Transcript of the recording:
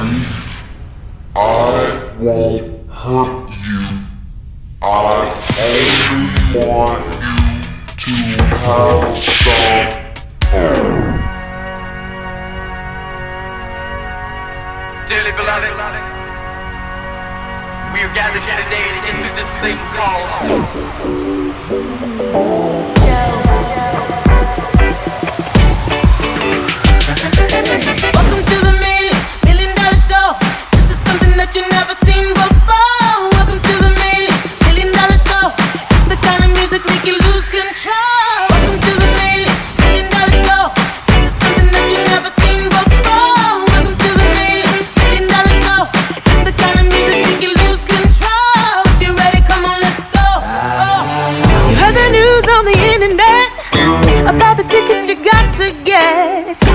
I won't hurt you. I only want you to have some fun. Dearly beloved, we are gathered here today to get through this thing called welcome to the $1 million show. This is something that you've never seen before. Welcome to the $1 million show. It's the kind of music make you lose control. Welcome to the $1 million show. This is something that you've never seen before. Welcome to the $1 million show. It's the kind of music make you lose control. If you're ready, come on, let's go. You heard the news on the internet about the ticket you got to get.